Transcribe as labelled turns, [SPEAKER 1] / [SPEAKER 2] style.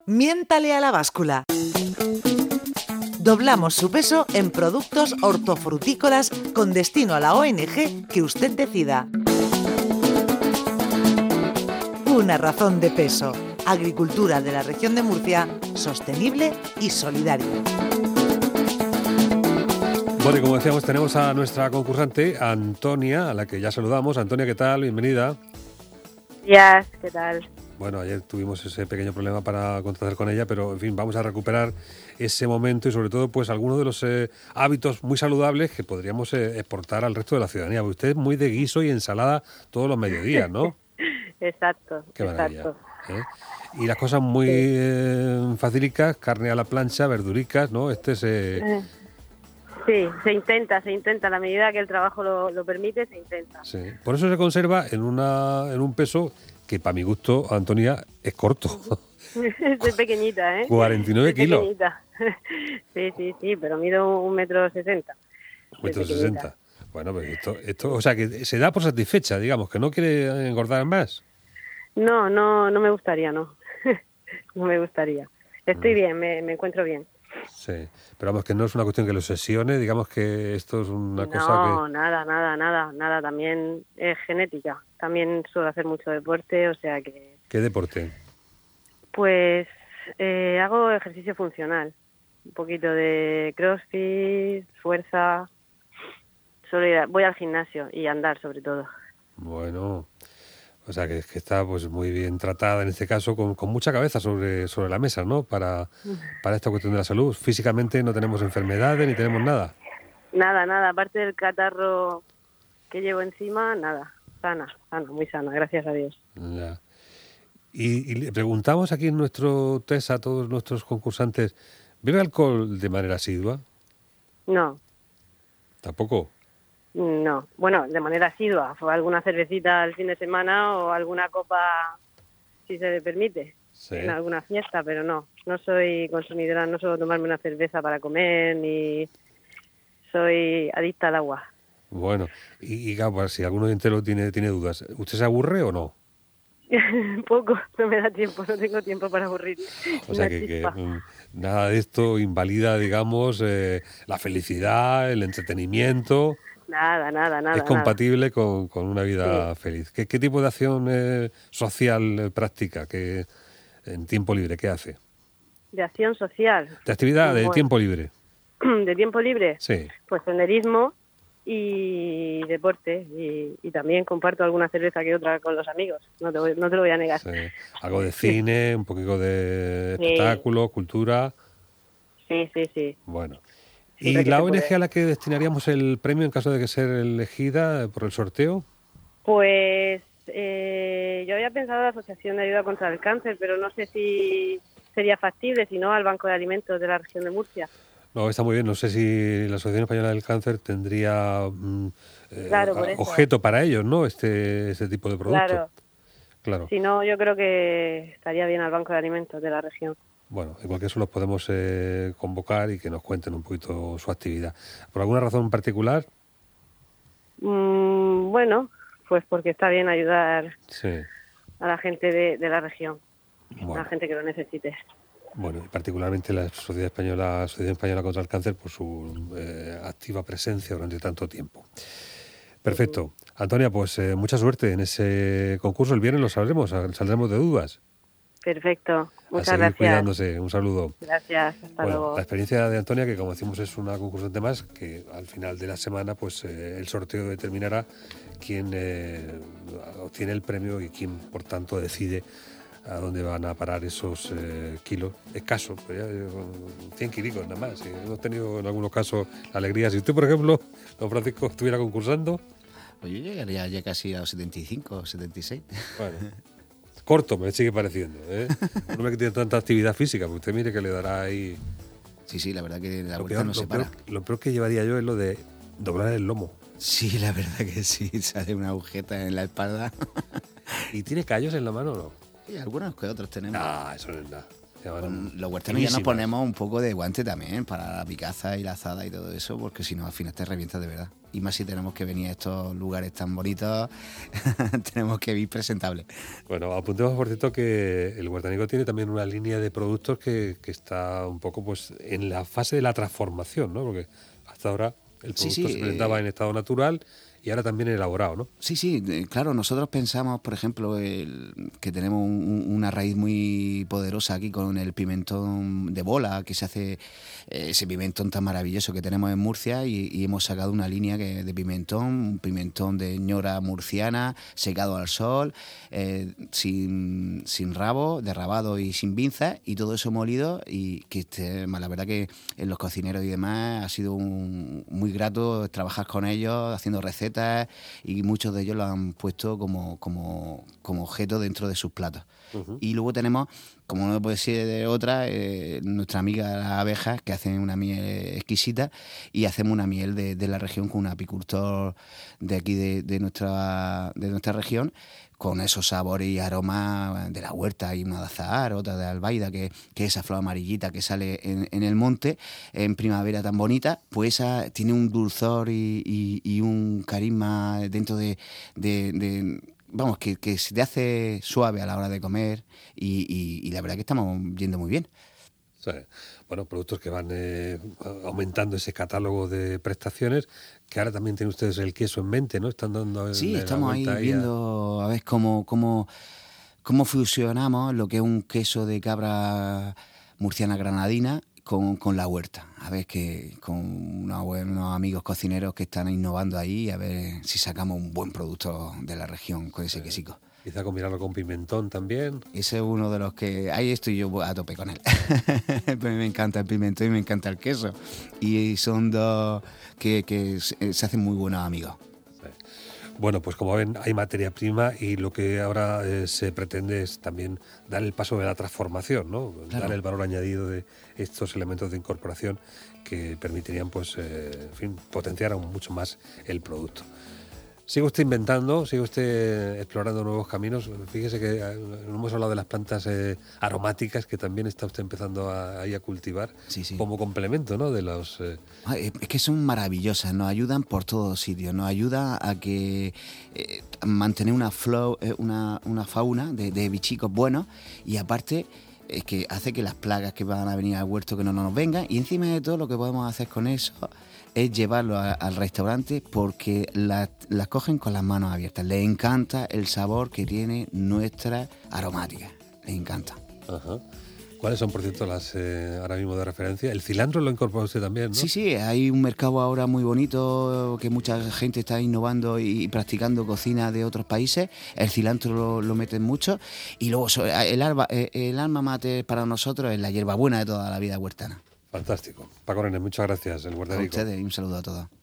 [SPEAKER 1] Miéntale a la báscula. Doblamos su peso en productos hortofrutícolas con destino a la ONG que usted decida. Una razón de peso. Agricultura de la región de Murcia, sostenible y solidaria.
[SPEAKER 2] Bueno, y como decíamos, tenemos a nuestra concursante, Antonia, a la que ya saludamos. Antonia, ¿qué tal? Bienvenida.
[SPEAKER 3] Días, ¿qué tal?
[SPEAKER 2] Bueno, ayer tuvimos ese pequeño problema para contactar con ella, pero en fin, vamos a recuperar ese momento y sobre todo pues algunos de los hábitos muy saludables que podríamos exportar al resto de la ciudadanía. Porque usted es muy de guiso y ensalada todos los mediodías, ¿no?
[SPEAKER 3] Exacto.
[SPEAKER 2] Qué maravilla.
[SPEAKER 3] Exacto.
[SPEAKER 2] Y las cosas muy facilitas, carne a la plancha, verduricas, ¿no?
[SPEAKER 3] Sí, se intenta, a la medida que el trabajo lo permite, se intenta.
[SPEAKER 2] Sí. Por eso se conserva en un peso que para mi gusto, Antonia, es corto.
[SPEAKER 3] Soy pequeñita,
[SPEAKER 2] 49 kilos.
[SPEAKER 3] Pequeñita. Sí, pero mido 1,60 m.
[SPEAKER 2] 1,60 m. Bueno, pues esto, o sea, que se da por satisfecha, digamos, que no quiere engordar más.
[SPEAKER 3] No me gustaría, no. No me gustaría. Estoy bien, me encuentro bien.
[SPEAKER 2] Sí, pero vamos, que no es una cuestión que lo obsesione, digamos que esto es una cosa que...
[SPEAKER 3] No, nada, también es genética. También suelo hacer mucho deporte, o sea que...
[SPEAKER 2] ¿Qué deporte?
[SPEAKER 3] Pues hago ejercicio funcional, un poquito de crossfit, fuerza, voy al gimnasio y andar sobre todo.
[SPEAKER 2] Bueno, o sea que está pues muy bien tratada en este caso, con mucha cabeza sobre la mesa, ¿no? Para esta cuestión de la salud. Físicamente no tenemos enfermedades ni tenemos nada.
[SPEAKER 3] Nada, aparte del catarro que llevo encima, nada, sana, muy sana, gracias a Dios.
[SPEAKER 2] Ya. Y le preguntamos aquí en nuestro test a todos nuestros concursantes, ¿bebe alcohol de manera asidua?
[SPEAKER 3] No.
[SPEAKER 2] ¿Tampoco?
[SPEAKER 3] No, bueno, de manera asidua, fue alguna cervecita al fin de semana o alguna copa, si se le permite, sí, en alguna fiesta, pero no soy consumidora, no suelo tomarme una cerveza para comer, ni soy adicta al agua.
[SPEAKER 2] Bueno, y claro, si alguno entero tiene dudas, ¿usted se aburre o no?
[SPEAKER 3] Poco, no me da tiempo, no tengo tiempo para aburrir.
[SPEAKER 2] O sea que nada de esto invalida, digamos, la felicidad, el entretenimiento.
[SPEAKER 3] Nada.
[SPEAKER 2] Es compatible con una vida feliz. ¿Qué tipo de acción social practica en tiempo libre? ¿Qué hace?
[SPEAKER 3] ¿De acción social?
[SPEAKER 2] ¿De actividad de tiempo libre?
[SPEAKER 3] ¿De tiempo libre?
[SPEAKER 2] Sí.
[SPEAKER 3] Pues senderismo y deporte. Y también comparto alguna cerveza que otra con los amigos. No te lo voy a negar.
[SPEAKER 2] Sí. Algo de cine, un poquito de espectáculo, cultura.
[SPEAKER 3] Sí.
[SPEAKER 2] Bueno. ¿Y la ONG a la que destinaríamos el premio en caso de que ser elegida por el sorteo?
[SPEAKER 3] Pues yo había pensado en la Asociación de Ayuda contra el Cáncer, pero no sé si sería factible, si no, al Banco de Alimentos de la región de Murcia.
[SPEAKER 2] No, está muy bien. No sé si la Asociación Española del Cáncer tendría objeto para ellos, ¿no? Este tipo de producto. Claro.
[SPEAKER 3] Si no, yo creo que estaría bien al Banco de Alimentos de la región.
[SPEAKER 2] Bueno, en cualquier caso los podemos convocar y que nos cuenten un poquito su actividad. ¿Por alguna razón en particular?
[SPEAKER 3] Bueno, pues porque está bien ayudar
[SPEAKER 2] a
[SPEAKER 3] la gente de la región,
[SPEAKER 2] bueno,
[SPEAKER 3] a la gente que lo necesite.
[SPEAKER 2] Bueno, y particularmente la Asociación Española contra el Cáncer por su activa presencia durante tanto tiempo. Perfecto. Antonia, pues mucha suerte en ese concurso. El viernes lo sabremos, saldremos de dudas.
[SPEAKER 3] Perfecto, muchas
[SPEAKER 2] gracias.
[SPEAKER 3] Cuidándose,
[SPEAKER 2] un saludo.
[SPEAKER 3] Gracias, hasta luego.
[SPEAKER 2] La experiencia de Antonia, que como decimos es una concursante más, que al final de la semana pues el sorteo determinará quién obtiene el premio y quién, por tanto, decide a dónde van a parar esos kilos escasos, 100 kilos nada más. Hemos tenido en algunos casos la alegría. Si usted, por ejemplo, don Francisco, estuviera concursando...
[SPEAKER 4] Pues yo llegaría ya casi a los 75, 76.
[SPEAKER 2] Bueno... Corto me sigue pareciendo, ¿eh? No me tiene tanta actividad física, porque usted mire que le dará ahí...
[SPEAKER 4] Sí, la verdad que la vuelta no se para.
[SPEAKER 2] Lo peor que llevaría yo es lo de doblar el lomo.
[SPEAKER 4] Sí, la verdad que sí, sale una agujeta en la espalda.
[SPEAKER 2] ¿Y tiene callos en la mano o no?
[SPEAKER 4] Sí, algunos que otros tenemos.
[SPEAKER 2] No, eso no es nada.
[SPEAKER 4] Los huertanos ya nos ponemos un poco de guante también para la picaza y la azada y todo eso, porque si no al final te revientas de verdad. Y más si tenemos que venir a estos lugares tan bonitos, tenemos que ir presentables.
[SPEAKER 2] Bueno, apuntemos por cierto que el Huertánico tiene también una línea de productos que está un poco pues en la fase de la transformación, ¿no? Porque hasta ahora el producto se presentaba en estado natural y ahora también elaborado, ¿no?
[SPEAKER 4] Sí, claro, nosotros pensamos, por ejemplo, que tenemos una raíz muy poderosa aquí con el pimentón de bola, que se hace ese pimentón tan maravilloso que tenemos en Murcia, y hemos sacado una línea de pimentón, un pimentón de ñora murciana, secado al sol, sin rabo, derrabado y sin pinzas, y todo eso molido, y que la verdad que en los cocineros y demás ha sido muy grato trabajar con ellos, haciendo recetas, y muchos de ellos lo han puesto como objeto dentro de sus platos. Uh-huh. Y luego tenemos, como no puede ser de otra, nuestra amiga las abejas, que hacen una miel exquisita, y hacemos una miel de la región con un apicultor de aquí de nuestra región, con esos sabores y aromas de la huerta. Hay una de azahar, otra de albaida, que es esa flor amarillita que sale en el monte en primavera tan bonita, pues esa tiene un dulzor y un carisma dentro vamos, que se te hace suave a la hora de comer, y la verdad que estamos yendo muy bien.
[SPEAKER 2] Sí. Bueno, productos que van aumentando ese catálogo de prestaciones, que ahora también tienen ustedes el queso en mente, ¿no? Están dando
[SPEAKER 4] estamos ahí viendo a ver cómo fusionamos lo que es un queso de cabra murciana granadina con la huerta. A ver, que con unos amigos cocineros que están innovando ahí, a ver si sacamos un buen producto de la región con ese quesico.
[SPEAKER 2] Quizá combinarlo con pimentón también.
[SPEAKER 4] Ese es uno de los que... Ahí estoy yo a tope con él. Pues me encanta el pimentón y me encanta el queso. Y son dos que se hacen muy buenos amigos.
[SPEAKER 2] Bueno, pues como ven, hay materia prima, y lo que ahora se pretende es también dar el paso de la transformación, ¿no? Claro. Dar el valor añadido de estos elementos de incorporación que permitirían, pues, en fin, potenciar aún mucho más el producto. Sigue usted inventando, sigue usted explorando nuevos caminos. Fíjese que no hemos hablado de las plantas aromáticas, que también está usted empezando a cultivar, sí. Como complemento, ¿no? De los
[SPEAKER 4] es que son maravillosas, nos ayudan por todos sitios, nos ayuda a que mantener una fauna de bichicos buenos, y aparte es que hace que las plagas que van a venir al huerto que no nos vengan, y encima de todo lo que podemos hacer con eso es llevarlo al restaurante, porque las cogen con las manos abiertas. Les encanta el sabor que tiene nuestra aromática, les encanta.
[SPEAKER 2] Ajá. ¿Cuáles son, por cierto, las ahora mismo de referencia? El cilantro lo incorpora usted también, ¿no?
[SPEAKER 4] Sí, hay un mercado ahora muy bonito, que mucha gente está innovando y practicando cocina de otros países. El cilantro lo meten mucho, y luego el alma mater para nosotros es la hierbabuena de toda la vida huertana.
[SPEAKER 2] Fantástico. Paco René, muchas gracias. El Huertánico.
[SPEAKER 4] A ustedes, y un saludo a todos.